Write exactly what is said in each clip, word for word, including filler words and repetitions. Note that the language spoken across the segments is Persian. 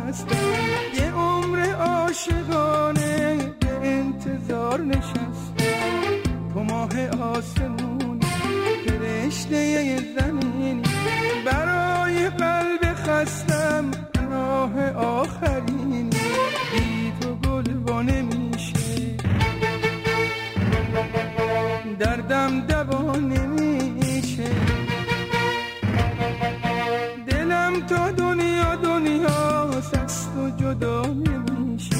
هستم، یه عمر عاشقانه به انتظار نشستم. تو ماه آسمونی، فرشته زمینی، برای قلب خستم پناه آخرینی. بی تو گل وا نمیشه، دردم دوا نمیشه. دلم تا دنیا دنیا سست و جدا نمیشه.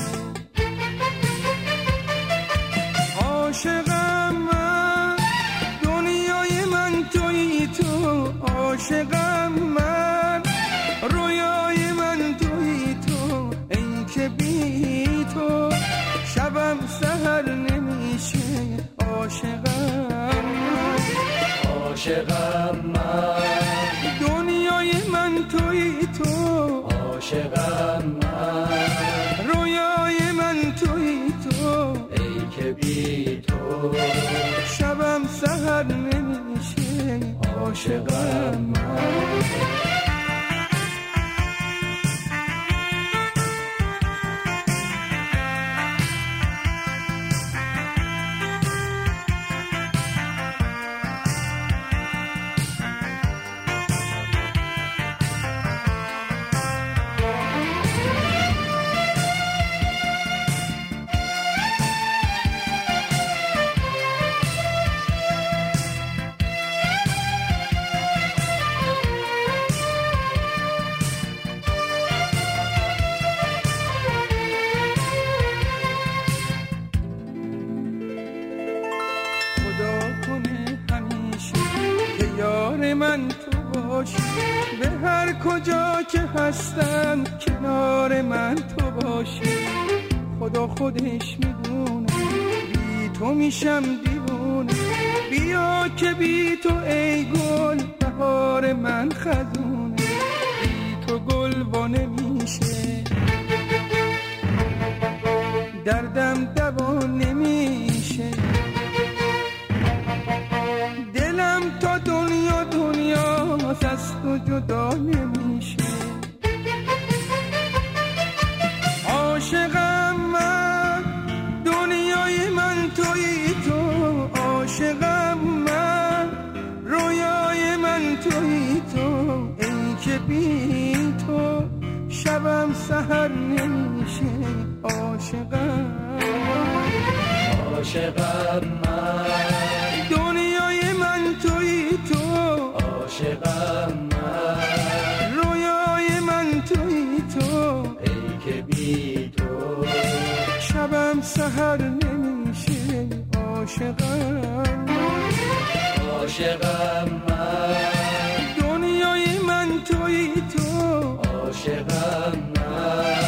عاشقم من، دنیای من تویی تو. عاشقم من، رویای من تویی تو. ای که بی تو شبم سحر نمیشه. عاشقم من، عاشقم من، دنیای من تویی تو. عاشقم من، رویای من تویی تو. ای که بی تو شبم سحر نمیشه. عاشقم من. من تو باشی، به هر کجا که هستم کنار من تو باشی. خدا خودش میدونه بی تو میشم دیوونه. بیا که بی تو ای گل بهار من خزونه. بی تو گل وا نمیشه، دردم دوا نمیشه. دلم تا دنیا دنیا سست و جدا نمیشه. عاشقم من، دنیای من تویی تو. عاشقم من، رویای من تویی تو. ای که بی تو شبم سحر نمیشه. عاشقم من، عاشقم من، دنیای من تویی تو. عاشقم من، رویای من تویی تو. ای که بی تو شبم سحر نمیشه. عاشقم من، عاشقم من، دنیای من تویی تو. عاشقم من،